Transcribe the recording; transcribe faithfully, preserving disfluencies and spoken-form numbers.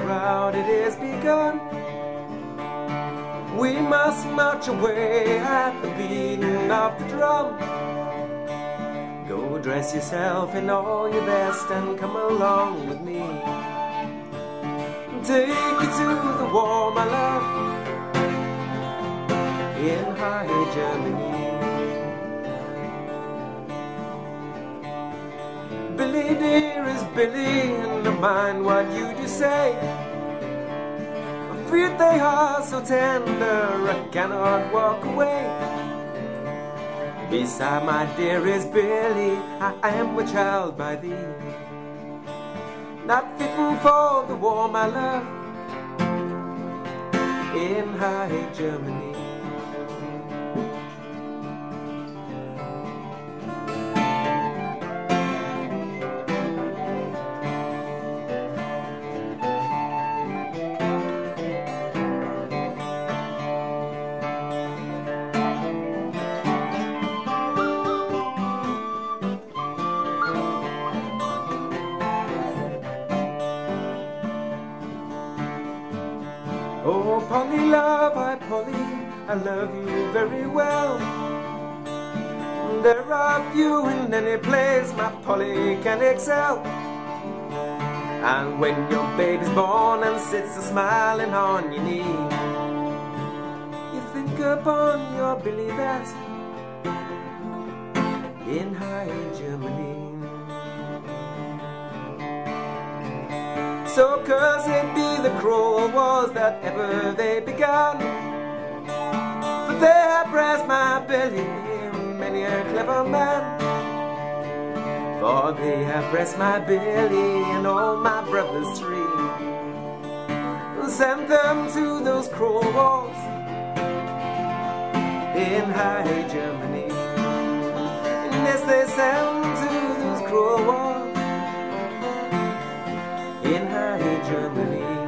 rout it is begun. We must march away at the beating of the drum. Go dress yourself in all your best and come along with me. Take you to the war, my love, in high Germany. Billy dear is Billy, and don't mind what you do say. Feet they are so tender, I cannot walk away. Beside my dearest Billy, I am a child by thee. Not fitting for the war, my love, in high Germany. Oh, Polly, love, I, Polly, I love you very well. There are few in any place my Polly can excel. And when your baby's born and sits a-smiling on your knee, you think upon your Billy that in high Germany. So cursed be the cruel wars that ever they began, for they have pressed my Billy, many a clever man. For they have pressed my Billy and all my brothers three, and sent them to those cruel wars in high Germany. And yes, they sent to those cruel wars in high Germany.